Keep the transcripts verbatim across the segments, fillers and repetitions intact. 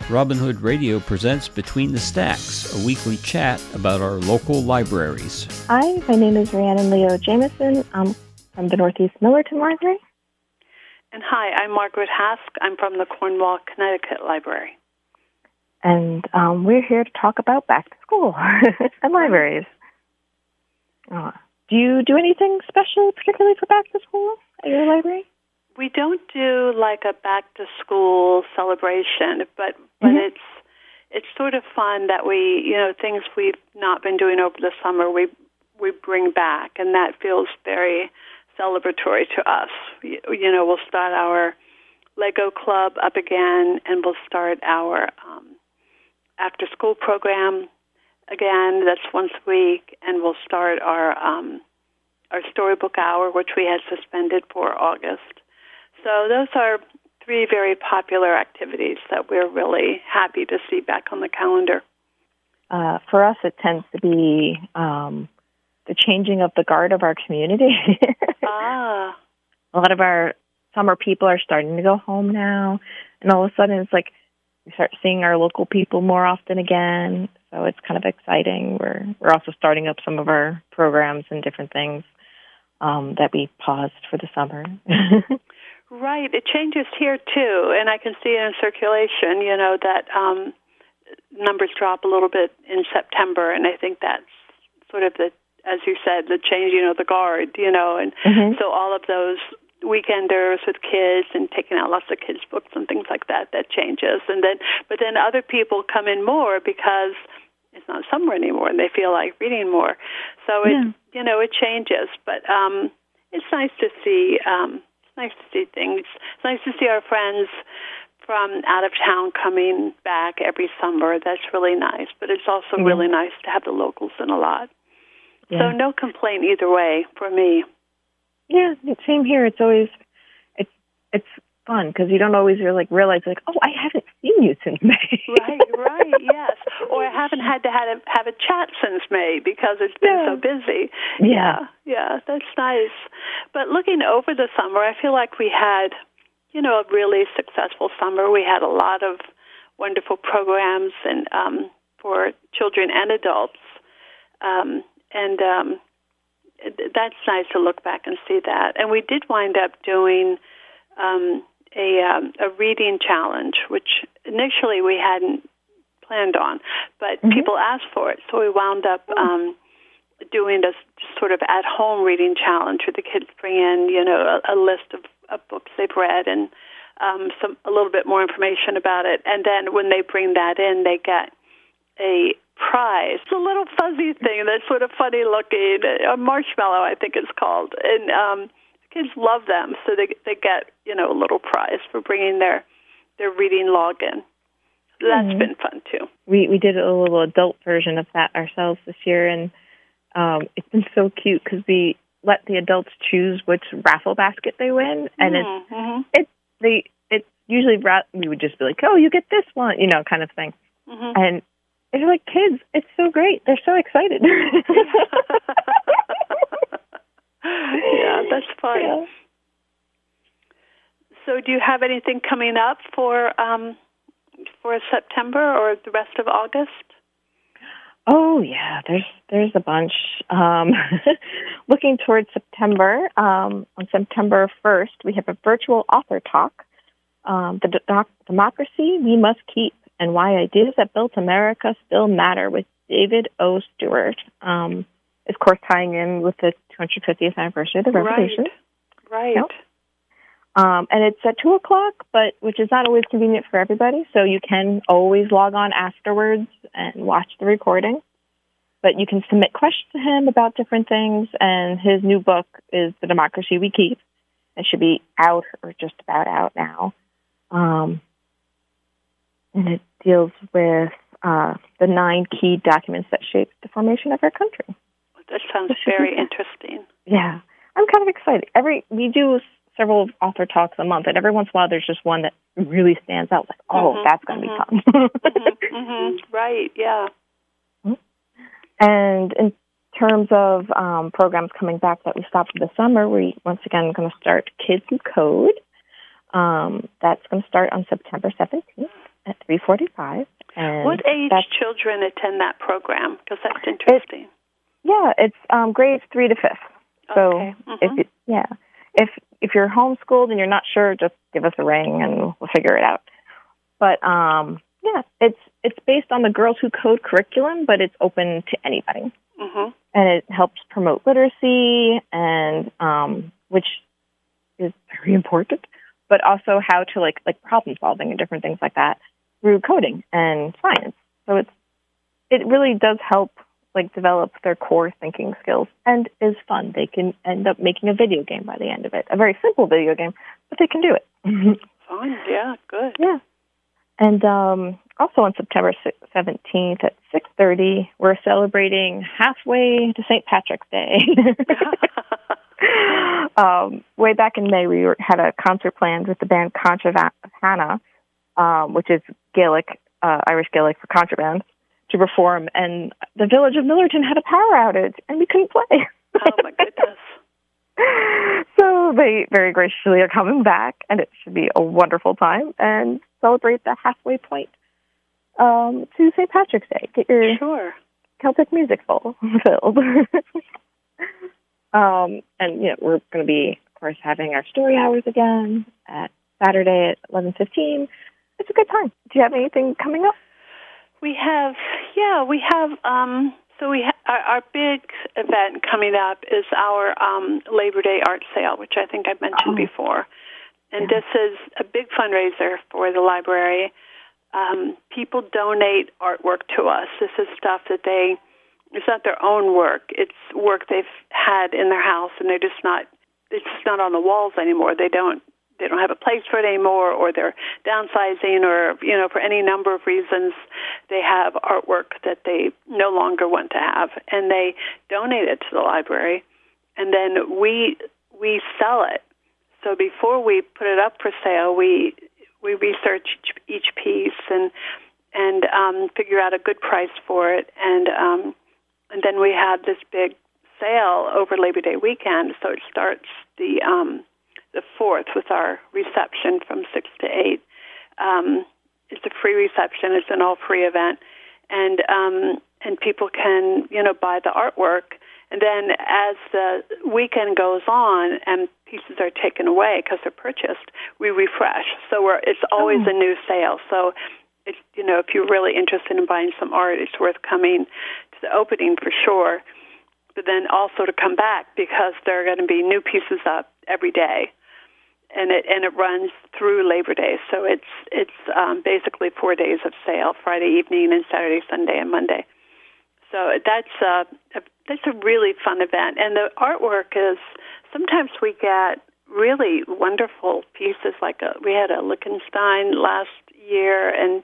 Robin Hood Radio presents Between the Stacks, a weekly chat about our local libraries. Hi, my name is Rhiannon Leo Jameson. I'm from the Northeast Millerton Library. And hi, I'm Margaret Hask. I'm from the Cornwall, Connecticut Library. And um, we're here to talk about back to school and libraries. Uh, do you do anything special, particularly for back to school at your library? We don't do like a back to school celebration, but but Mm-hmm. it's it's sort of fun that we, you know, things we've not been doing over the summer, we we bring back, and that feels very celebratory to us. You, you know, we'll start our Lego Club up again, and we'll start our um, after-school program again. That's once a week, and we'll start our um, our storybook hour, which we had suspended for August. So those are three very popular activities that we're really happy to see back on the calendar. Uh, for us, it tends to be um, the changing of the guard of our community. ah. A lot of our summer people are starting to go home now, and all of a sudden it's like we start seeing our local people more often again. So it's kind of exciting. We're we're also starting up some of our programs and different things um, that we paused for the summer. Right. It changes here, too, and I can see it in circulation, you know, that um, numbers drop a little bit in September, and I think that's sort of the, as you said, the changing of the guard, you know, and Mm-hmm. so all of those weekenders with kids and taking out lots of kids' books and things like that, that changes. And then, but then other people come in more because it's not summer anymore, and they feel like reading more. So it, Yeah. you know, it changes, but um, it's nice to see um nice to see things. It's nice to see our friends from out of town coming back every summer. That's really nice. But it's also Yeah. really nice to have the locals in a lot. Yeah. So no complaint either way for me. Yeah, same here. It's always it's it's fun because you don't always like realize like, oh, I haven't seen you since May. Right, right, yes. Or I haven't had to have a, have a chat since May because it's been Yeah. so busy. Yeah. yeah, yeah, that's nice. But looking over the summer, I feel like we had, you know, a really successful summer. We had a lot of wonderful programs and um, for children and adults, um, and um, that's nice to look back and see that. And we did wind up doing um, a um, a reading challenge, which initially we hadn't planned on, but Mm-hmm. people asked for it, so we wound up um, doing a sort of at-home reading challenge where the kids bring in, you know, a, a list of, of books they've read and um, some a little bit more information about it, and then when they bring that in, they get a prize. It's a little fuzzy thing that's sort of funny looking, a marshmallow, I think it's called, and um, kids love them, so they they get, you know, a little prize for bringing their their reading log in. So that's Mm-hmm. been fun too. We we did a little adult version of that ourselves this year, and um, it's been so cute because we let the adults choose which raffle basket they win, and Mm-hmm. it's it's they it's usually ra- we would just be like, oh, you get this one, you know, kind of thing, Mm-hmm. and they're like, kids, it's so great, they're so excited. Yeah, that's fun. Yeah. So do you have anything coming up for um, for September or the rest of August? Oh yeah, there's there's a bunch. Um, looking towards September, um, on September first, we have a virtual author talk, um, the doc- democracy we must keep, and why ideas that built America still matter, with David O. Stewart. Um, of course, tying in with the two hundred fiftieth anniversary of the Revolution. Right. Yep. Um, and it's at two o'clock, but which is not always convenient for everybody, so you can always log on afterwards and watch the recording. But you can submit questions to him about different things, and his new book is The Democracy We Keep. It should be out or just about out now. Um, and it deals with uh, the nine key documents that shaped the formation of our country. That sounds very interesting. Yeah, I'm kind of excited. Every we do several author talks a month, and every once in a while there's just one that really stands out. Like, oh, Mm-hmm, that's going to mm-hmm. be fun. mm-hmm, mm-hmm. Right, yeah. And in terms of um, programs coming back that we stopped for the summer, we once again going to start Kids Who Code. Um, that's going to start on September seventeenth. at three forty-five. And what age children attend that program? Because that's interesting. It, yeah, it's um, grades three to fifth. So okay. mm-hmm. if it, yeah, if if you're homeschooled and you're not sure, just give us a ring and we'll figure it out. But um, yeah, it's it's based on the Girls Who Code curriculum, but it's open to anybody, mm-hmm. and it helps promote literacy and um, which is very important, but also how to like like problem solving and different things like that through coding and science. So it's it really does help like develop their core thinking skills and is fun. They can end up making a video game by the end of it. A very simple video game, but they can do it. Fun, yeah, good. Yeah. And um, also on September seventeenth at six thirty, we're celebrating halfway to Saint Patrick's Day. um, way back in May, we were, had a concert planned with the band Contra Hannah, um, which is Gaelic, uh, Irish Gaelic for contraband, to perform, and the village of Millerton had a power outage, and we couldn't play. Oh, my goodness. So they very graciously are coming back, and it should be a wonderful time, and celebrate the halfway point um, to Saint Patrick's Day. Get your sure. Celtic music bowl filled. um, and, you know, we're going to be, of course, having our story hours again at Saturday at eleven fifteen. It's a good time. Do you have anything coming up? We have, yeah, we have, um, so we ha- our, our big event coming up is our um, Labor Day art sale, which I think I've mentioned oh. before. And yeah. this is a big fundraiser for the library. Um, people donate artwork to us. This is stuff that they, it's not their own work. It's work they've had in their house, and they're just not, it's just not on the walls anymore. They don't, they don't have a place for it anymore, or they're downsizing, or, you know, for any number of reasons, they have artwork that they no longer want to have, and they donate it to the library, and then we we sell it. So before we put it up for sale, we we research each, each piece and and um, figure out a good price for it, and um, and then we have this big sale over Labor Day weekend. So it starts the um, the fourth with our reception from six to eight. Um, it's a free reception. It's an all-free event, and um, and people can, you know, buy the artwork. And then as the weekend goes on and pieces are taken away because they're purchased, we refresh. So we're, it's always oh. a new sale. So it's, you know, if you're really interested in buying some art, it's worth coming to the opening for sure. But then also to come back because there are going to be new pieces up every day. And it and it runs through Labor Day, so it's it's um, basically four days of sale: Friday evening and Saturday, Sunday, and Monday. So that's uh, a that's a really fun event, and the artwork is sometimes we get really wonderful pieces. Like a, we had a Lichtenstein last year, and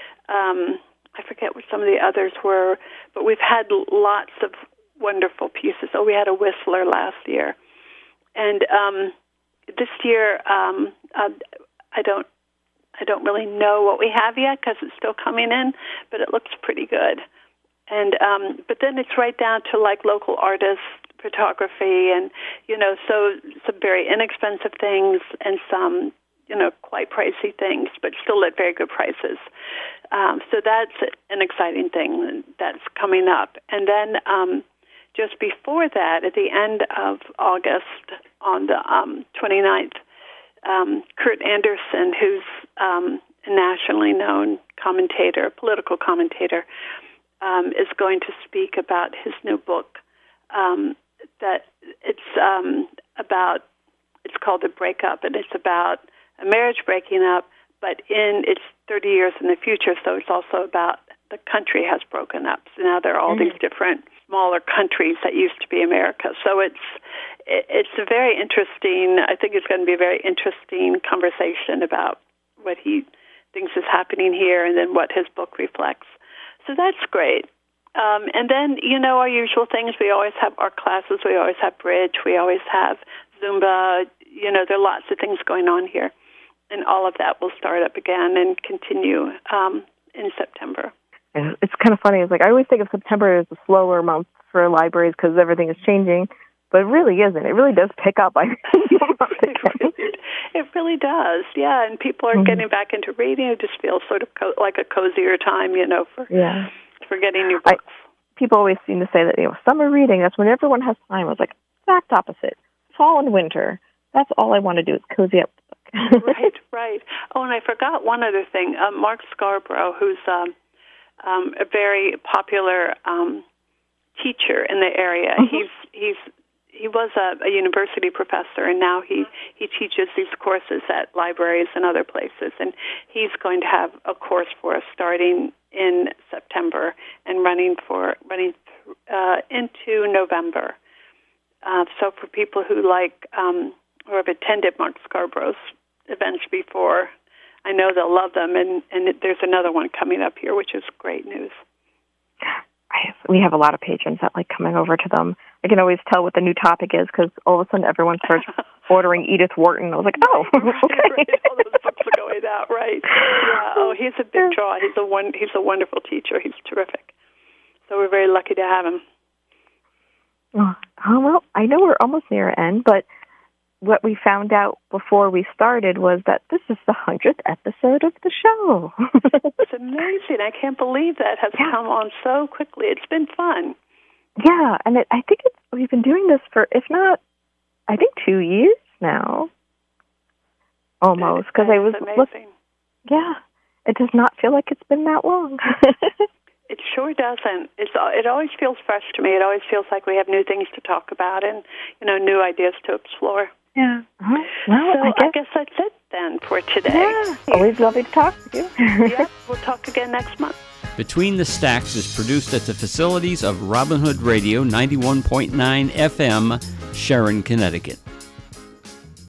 um, I forget what some of the others were, but we've had lots of wonderful pieces. Oh, we had a Whistler last year, and um, this year, um, uh, I don't, I don't really know what we have yet because it's still coming in, but it looks pretty good. And um, but then it's right down to like local artists, photography, and you know, so some very inexpensive things and some, you know, quite pricey things, but still at very good prices. Um, so that's an exciting thing that's coming up. And then um, just before that, at the end of August, on the um, twenty-ninth, um, Kurt Anderson, who's um, a nationally known commentator, political commentator, um, is going to speak about his new book. Um, that it's um, about, it's called The Breakup, and it's about a marriage breaking up, but in it's thirty years in the future, so it's also about the country has broken up. So now there are all mm-hmm. these different smaller countries that used to be America. So it's it's a very interesting, I think it's going to be a very interesting conversation about what he thinks is happening here and then what his book reflects. So that's great. Um, and then, you know, our usual things, we always have our classes, we always have bridge, we always have Zumba, you know, there are lots of things going on here. And all of that will start up again and continue um, in September. It's kind of funny. It's like I always think of September as a slower month for libraries because everything is changing. but it really isn't. It really does pick up. I it, really, it really does, yeah. And people are mm-hmm. getting back into reading. It just feels sort of co- like a cozier time, you know, for yeah. for getting new books. I, people always seem to say that, you know, summer reading, that's when everyone has time. I was like, exact opposite. Fall and winter. That's all I want to do is cozy up the book. Right, right. Oh, and I forgot one other thing. Um, Mark Scarborough, who's um, um, a very popular um, teacher in the area, mm-hmm. he's he's he was a, a university professor, and now he, he teaches these courses at libraries and other places. And he's going to have a course for us starting in September and running for running uh, into November. Uh, so for people who like um, or have attended Mark Scarborough's events before, I know they'll love them. And, and there's another one coming up here, which is great news. We have a lot of patrons that like coming over to them. I can always tell what the new topic is because all of a sudden everyone starts ordering Edith Wharton. I was like, oh, right, okay. Right. All those books are going out, right? Yeah. Oh, he's a big draw. He's a one. He's a wonderful teacher. He's terrific. So we're very lucky to have him. Oh, well, I know we're almost near an end, but what we found out before we started was that this is the hundredth episode of the show. It's amazing. I can't believe that has yeah. come on so quickly. It's been fun. Yeah, and it, I think it's, we've been doing this for, if not, I think two years now. Almost, because I was amazing. Look, yeah, it does not feel like it's been that long. It sure doesn't. It's, it always feels fresh to me. It always feels like we have new things to talk about and, you know, new ideas to explore. Yeah. Uh-huh. Well, so I guess, I guess that's it then for today. Yeah. Always lovely to talk with you. Yeah, we'll talk again next month. Between the Stacks is produced at the facilities of Robin Hood Radio ninety-one point nine F M, Sharon, Connecticut.